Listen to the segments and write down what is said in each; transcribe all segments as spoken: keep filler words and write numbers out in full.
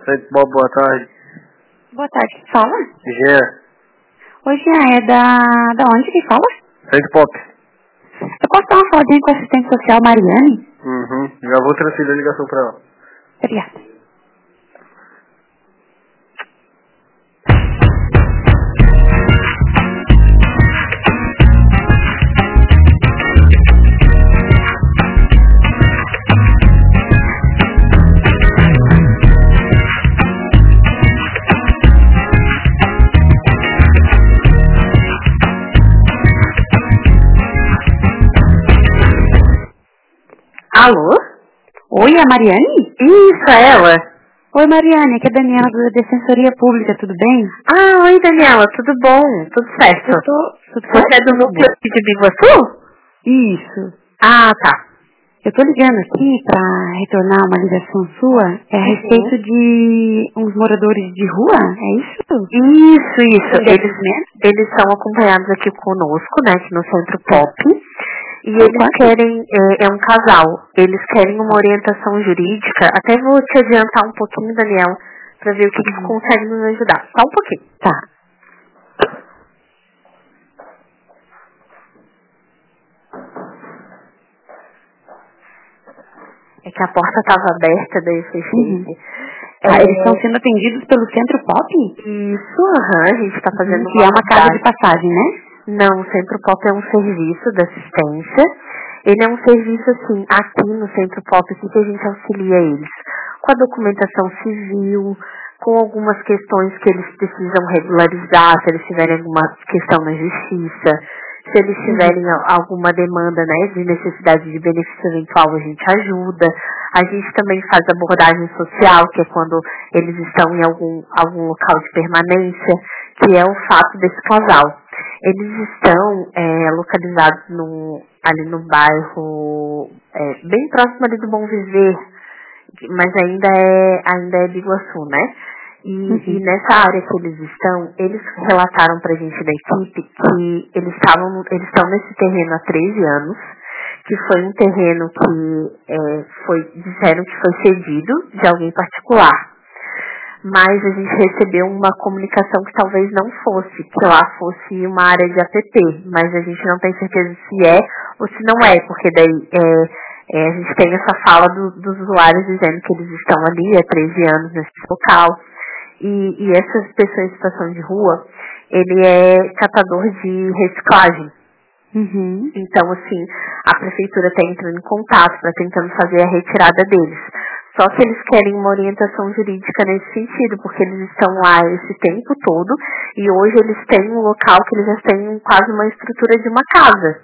Centro Pop, boa tarde. Boa tarde, que fala? Jean. Oi, Jean, é da... da onde que fala? Centro Pop. Eu posso dar uma faladinha com a assistente social Mariane? Uhum, já vou transferir a ligação pra ela. Obrigada. Alô? Oi, é a Mariane? Isso, é ela. Oi, Mariane, aqui é a Daniela da Defensoria Pública, tudo bem? Ah, oi, Daniela, tudo bom? Tudo certo. Eu tô... Tudo Você é certo? do núcleo de Biguaçu? Isso. Ah, tá. Eu tô ligando aqui pra retornar uma ligação sua, é a Uhum. respeito de uns moradores de rua, é isso? Isso, isso. Eles, Eles, eles são acompanhados aqui conosco, né, aqui no Centro Pop. E Por eles quanto? querem, é, é um casal, eles querem uma orientação jurídica. Até vou te adiantar um pouquinho, Daniel, pra ver o que eles conseguem nos ajudar. Só um pouquinho. Tá. É que a porta estava aberta, daí eu fechei. Uhum. É, Ah, eles estão sendo atendidos pelo Centro Pop? Isso, aham, a gente está fazendo Que é uma casa de abordagem. passagem, né? Não, o Centro Pop é um serviço de assistência. Ele é um serviço, assim, aqui no Centro Pop, aqui que a gente auxilia eles com a documentação civil, com algumas questões que eles precisam regularizar, se eles tiverem alguma questão na justiça, se eles tiverem uhum. alguma demanda, né, de necessidade de benefício eventual, a gente ajuda. A gente também faz abordagem social, que é quando eles estão em algum, algum local de permanência, que é o fato desse casal. Eles estão é, localizados no, ali no bairro, é, bem próximo ali do Bom Viver, mas ainda é, ainda é Biguaçu, né? E, uhum. e nessa área que eles estão, eles relataram pra gente da equipe que eles estavam, eles estão nesse terreno há treze anos, que foi um terreno que é, foi, disseram que foi cedido de alguém particular. Mas a gente recebeu uma comunicação que talvez não fosse, que lá fosse uma área de A P P, mas a gente não tem certeza se é ou se não é, porque daí é, é, a gente tem essa fala do, dos usuários dizendo que eles estão ali há treze anos nesse local, e, e essas pessoas em situação de rua, ele é catador de reciclagem. Uhum. Então, assim, a prefeitura está entrando em contato para tentando fazer a retirada deles. Só que eles querem uma orientação jurídica nesse sentido, porque eles estão lá esse tempo todo e hoje eles têm um local que eles já têm quase uma estrutura de uma casa.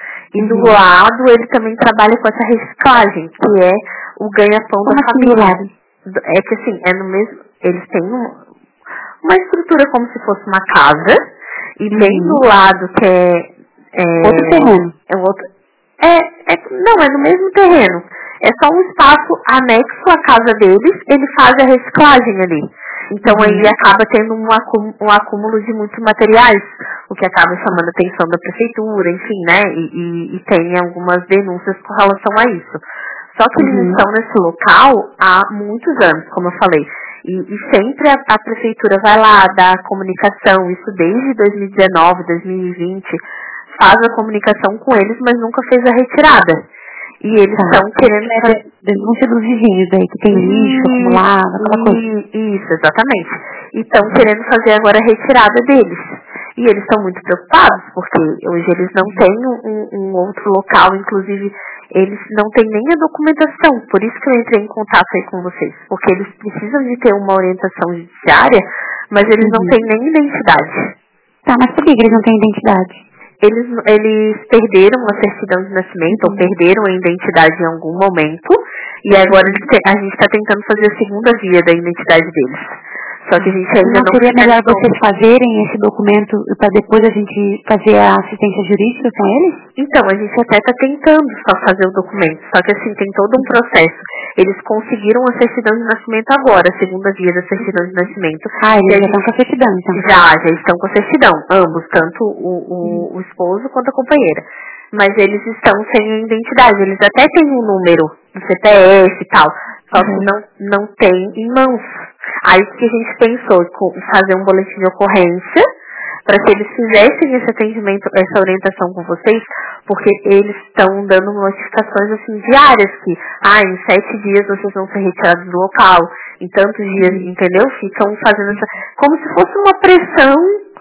E do uhum. lado ele também trabalha com essa reciclagem, que é o ganha-pão da assim família. É que assim, é no mesmo, eles têm um, uma estrutura como se fosse uma casa, e bem uhum. do lado que é É, outro terreno. É, outro, é, é, não, é no mesmo terreno. É só um espaço anexo à casa deles, ele faz a reciclagem ali. Então uhum. aí acaba tendo um acúmulo, um acúmulo de muitos materiais, o que acaba chamando a atenção da prefeitura, enfim, né? E, e, e tem algumas denúncias com relação a isso. Só que uhum. eles estão nesse local há muitos anos, como eu falei. E, e sempre a, a prefeitura vai lá dar a comunicação, isso desde dois mil e dezenove, dois mil e vinte, faz a comunicação com eles, mas nunca fez a retirada. E eles estão tá. querendo... É denúncia dos vizinhos aí, que tem lixo acumulado, aquela coisa. Isso, exatamente. E estão querendo fazer agora a retirada deles. E eles estão muito preocupados, porque hoje eles não têm um, um outro local, inclusive eles não têm nem a documentação. Por isso que eu entrei em contato aí com vocês. Porque eles precisam de ter uma orientação judiciária, mas eles uhum. não têm nem identidade. Tá, mas por que eles não têm identidade? Eles, eles perderam a certidão de nascimento, uhum. ou perderam a identidade em algum momento, e agora eles te, a gente está tentando fazer a segunda via da identidade deles. Só que a gente ainda não não... seria melhor vocês fazerem esse documento para depois a gente fazer a assistência jurídica com eles? Então, a gente até está tentando só fazer o documento, só que assim, tem todo um processo. Eles conseguiram a certidão de nascimento agora, a segunda via da certidão de nascimento. Ah, eles já gente, estão com a certidão, então. Já, já estão com a certidão, ambos, tanto o, o, hum. o esposo quanto a companheira. Mas eles estão sem a identidade, eles até têm um número do C P F e tal, só uhum. que não, não tem em mãos. Aí o que a gente pensou? Em fazer um boletim de ocorrência, para que eles fizessem esse atendimento, essa orientação com vocês, porque eles estão dando notificações assim diárias que, ah, em sete dias vocês vão ser retirados do local, em tantos dias, entendeu? Ficam fazendo essa, como se fosse uma pressão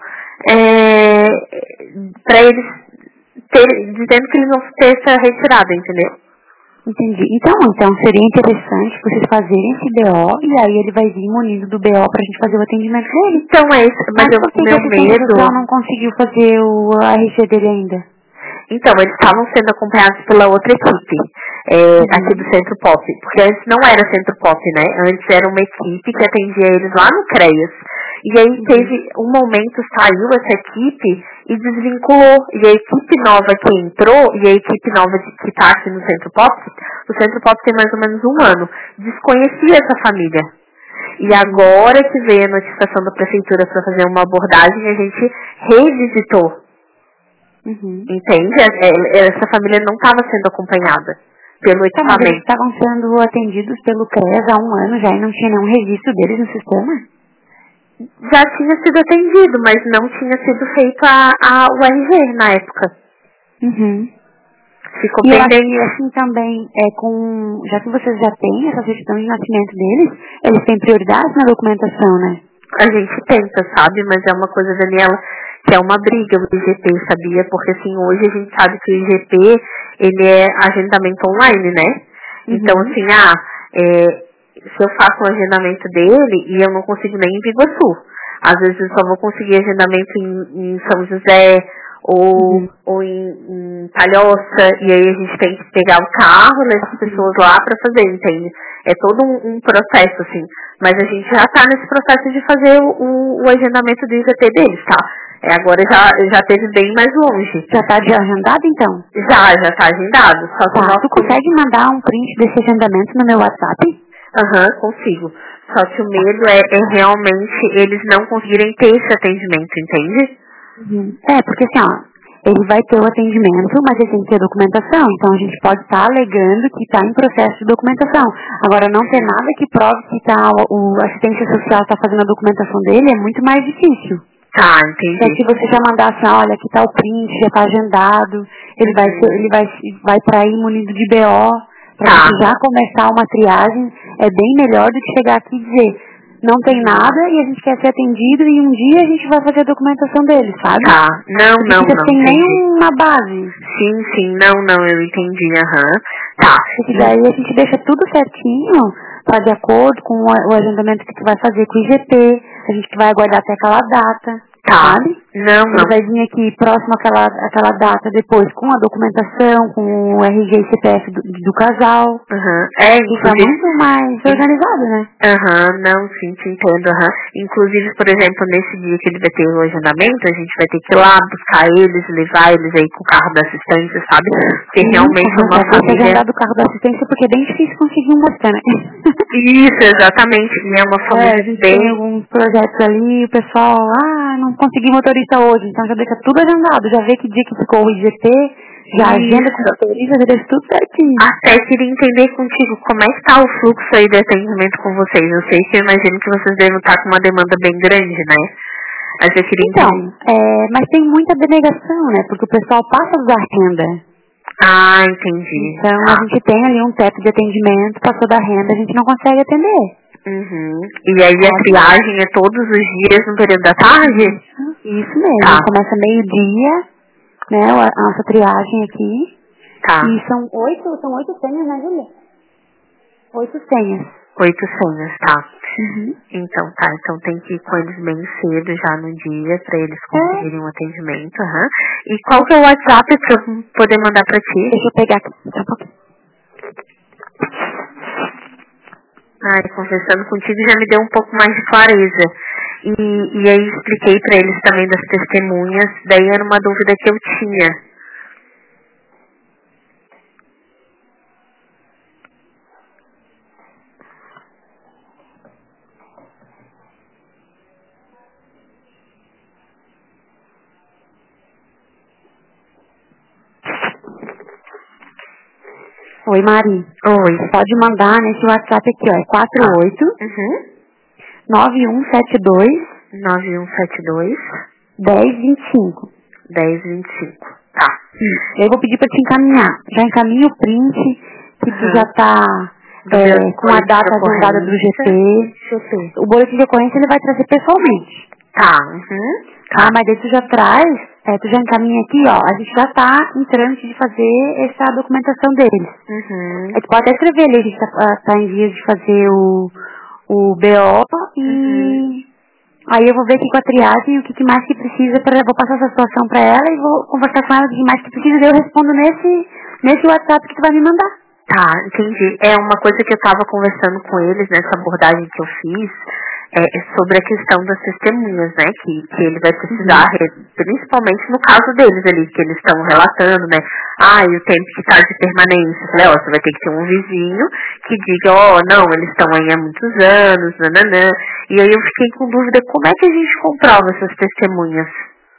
é, para eles ter, dizendo que eles vão ter essa retirada, entendeu? Entendi. Então, então seria interessante vocês fazerem esse B O e aí ele vai vir munido do B O pra gente fazer o atendimento dele. Então é isso, mas, mas eu, por que meu que medo... Social não conseguiu fazer o R G dele ainda? Então, eles estavam sendo acompanhados pela outra equipe, é, uhum. aqui do Centro Pop, porque antes não era Centro Pop, né? Antes era uma equipe que atendia eles lá no CREAS. E aí uhum. teve um momento, saiu essa equipe e desvinculou. E a equipe nova que entrou, e a equipe nova de, que está aqui no Centro Pop, o Centro Pop tem mais ou menos um ano, desconhecia essa família. E agora que veio a notificação da prefeitura para fazer uma abordagem, a gente revisitou. Uhum. Entende? Essa família não estava sendo acompanhada pelo equipamento. Mas eles estavam sendo atendidos pelo CREAS há um ano já e não tinha nenhum registro deles no sistema? Já tinha sido atendido, mas não tinha sido feito a, a, o R G na época. Uhum. Ficou e bem eu acho bem... que assim também, é com, já que vocês já têm essa certidão de nascimento deles, eles têm prioridade na documentação, né? A gente tenta, sabe? Mas é uma coisa, Daniela, que é uma briga o I G P, sabia? Porque assim, hoje a gente sabe que o I G P, ele é agendamento online, né? Uhum. Então assim, ah, é, se eu faço um agendamento dele e eu não consigo nem em Biguaçu, às vezes eu só vou conseguir agendamento em, em São José ou, uhum. ou em, em Palhoça, e aí a gente tem que pegar o carro, levar as pessoas lá para fazer, entende? É todo um, um processo, assim. Mas a gente já está nesse processo de fazer o, o, o agendamento do I G P deles, tá? É, agora já, já teve bem mais longe. Já está de agendado, então? Já, já está agendado. Só que tá, nosso... Tu consegue mandar um print desse agendamento no meu WhatsApp? Aham, uhum, consigo. Só que o medo é, é realmente eles não conseguirem ter esse atendimento, entende? Uhum. É, porque assim, ó, ele vai ter o atendimento, mas ele tem que ter documentação. Então a gente pode estar tá alegando que está em processo de documentação. Agora, não ter nada que prove que tá, o, o assistência social está fazendo a documentação dele é muito mais difícil. Tá, entendi. Então, se você já mandasse, olha, aqui tá o print, já tá agendado, ele vai ser, ele vai, vai para aí munido de B O, para tá. já começar uma triagem, é bem melhor do que chegar aqui e dizer, não tem nada e a gente quer ser atendido e um dia a gente vai fazer a documentação dele, sabe? Tá, não, Porque não, você não, tem entendi. nenhuma base. Sim, sim, não, não, eu entendi, aham. Uhum. Tá. Porque daí a gente deixa tudo certinho, tá de acordo com o agendamento que tu vai fazer com o I G P, a gente vai aguardar até aquela data. Tá. Sabe? Não, Ele não. vai vir aqui próximo àquela, àquela data depois com a documentação, com o R G e C P F do, do casal. Uhum. É, Fica inclusive... muito mais organizado, né? Aham, uhum, não, sim, te entendo, aham. Uhum. Inclusive, por exemplo, nesse dia que ele vai ter o agendamento, a gente vai ter que ir lá buscar eles, levar eles aí com o carro da assistência, sabe? Porque Sim, realmente é uma família... família... agendar do carro da assistência porque é bem difícil conseguir um bastante, né? Isso, exatamente. E é uma família é, a gente bem... tem alguns projetos ali, o pessoal, ah, não consegui motorista hoje, então já deixa tudo agendado, já vê que dia que ficou o I G P, já Isso. agenda com o motorista, já deixa tudo certinho. Até queria entender contigo como é que tá o fluxo aí de atendimento com vocês. Eu sei que eu imagino que vocês devem estar com uma demanda bem grande, né? Mas eu queria então, entender. É, mas tem muita denegação, né? Porque o pessoal passa da renda. Ah, entendi. Então ah. a gente tem ali um teto de atendimento, passou da renda, a gente não consegue atender. Uhum. E aí a triagem é todos os dias no período da tarde? Isso, isso mesmo. Tá. Começa meio-dia, né? A nossa triagem aqui. Tá. E são oito, são oito senhas, né, Julia? Oito senhas. Oito senhas, tá. Uhum. Então, tá. Então tem que ir com eles bem cedo já no dia pra eles conseguirem o é. um atendimento. Uhum. E qual que é o WhatsApp pra eu poder mandar pra ti? Deixa eu pegar aqui. Só um pouquinho. Ai, conversando contigo já me deu um pouco mais de clareza. E, e aí expliquei pra eles também das testemunhas. Daí era uma dúvida que eu tinha. Oi, Mari. Oi. Pode mandar nesse WhatsApp aqui, ó. É quatro oito nove um sete dois, nove um sete dois, dez vinte e cinco. dez vinte e cinco. Tá. Isso. Eu vou pedir pra te encaminhar. Já encaminha o print que tu Uhum. já tá é, com a data agendada do G P. G P. O boletim de ocorrência ele vai trazer pessoalmente. Tá. Uhum. Tá, mas daí tu já traz, é, tu já encaminha aqui, ó, a gente já tá em trâmite de fazer essa documentação deles. Uhum. Aí tu pode até escrever ali, a gente tá, tá em vias de fazer o, o B O e Uhum. aí eu vou ver aqui com a triagem o que, que mais que precisa, pra, vou passar essa situação pra ela e vou conversar com ela o que mais que precisa, daí eu respondo nesse, nesse WhatsApp que tu vai me mandar. Tá, entendi. É uma coisa que eu tava conversando com eles nessa abordagem que eu fiz, é sobre a questão das testemunhas, né, que, que ele vai precisar, uhum. principalmente no caso deles ali, que eles estão relatando, né, ah, e o tempo que está de permanência, eu falei, ó, você vai ter que ter um vizinho que diga, ó, oh, não, eles estão aí há muitos anos, nananã, e aí eu fiquei com dúvida, como é que a gente comprova essas testemunhas?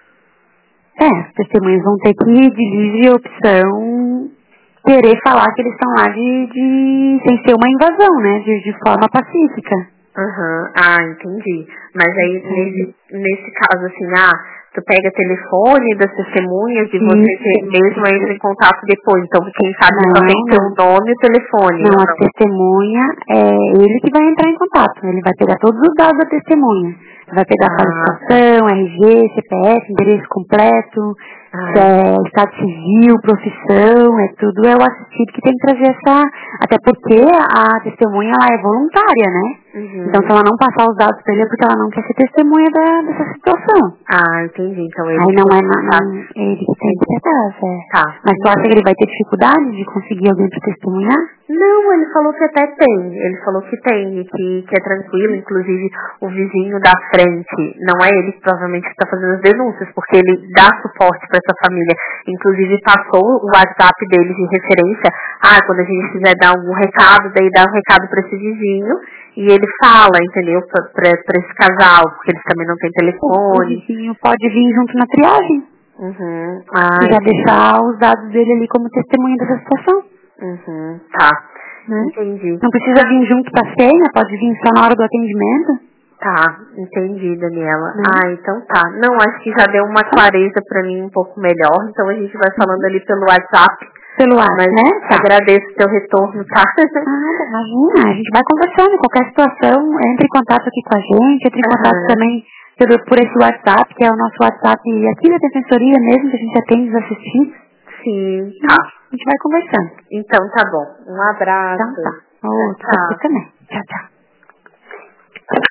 É, as testemunhas vão ter que, de livre opção, querer falar que eles estão lá de, de sem ser uma invasão, né, de, de forma pacífica. Aham, uhum. Ah, entendi. Mas aí, uhum. nesse, nesse caso, assim, ah, tu pega telefone das testemunhas e você ter, mesmo entra em contato depois. Então, quem sabe não, só tem que ter o nome e o telefone. Não, não, a não. testemunha é ele que vai entrar em contato. Ele vai pegar todos os dados da testemunha. Vai pegar a qualificação, R G, C P F, endereço completo, ah, é, estado civil, profissão, é tudo é o assistido que tem que trazer essa... Até porque a testemunha ela é voluntária, né? Uhum. Então, se ela não passar os dados pra ele é porque ela não quer ser testemunha da, dessa situação. Ah, entendi. Então, ele Aí não é na, tá. não, ele que tem que ter casa, é. Tá. Mas tu acha que ele vai ter dificuldade de conseguir alguém pra testemunhar? Não, ele falou que até tem. Ele falou que tem, que, que é tranquilo. Inclusive, o vizinho da frente, não é ele que provavelmente está fazendo as denúncias, porque ele dá suporte para essa família. Inclusive, passou o WhatsApp dele de referência. Ah, quando a gente quiser dar algum recado, daí dá um recado para esse vizinho. E ele fala, entendeu, para esse casal, porque eles também não têm telefone. O vizinho pode vir junto na triagem. Uhum. Ah, e já deixar os dados dele ali como testemunha dessa situação. Uhum. Tá. Né? Entendi. Não precisa vir junto pra senha, pode vir só na hora do atendimento. Tá, entendi, Daniela. Uhum. Ah, então tá. Não, acho que já deu uma clareza pra mim um pouco melhor, então a gente vai falando ali pelo WhatsApp. Pelo WhatsApp, mas né? Tá. Agradeço o teu retorno, tá? Nada, imagina, a gente vai conversando, qualquer situação, entre em contato aqui com a gente, entre em Uhum. contato também por, por esse WhatsApp, que é o nosso WhatsApp aqui da Defensoria mesmo, que a gente atende os assistidos. Sim, tá. A gente vai conversando. Então tá bom. Um abraço. Então tá. Outro, tchau. você também. Tchau, tchau.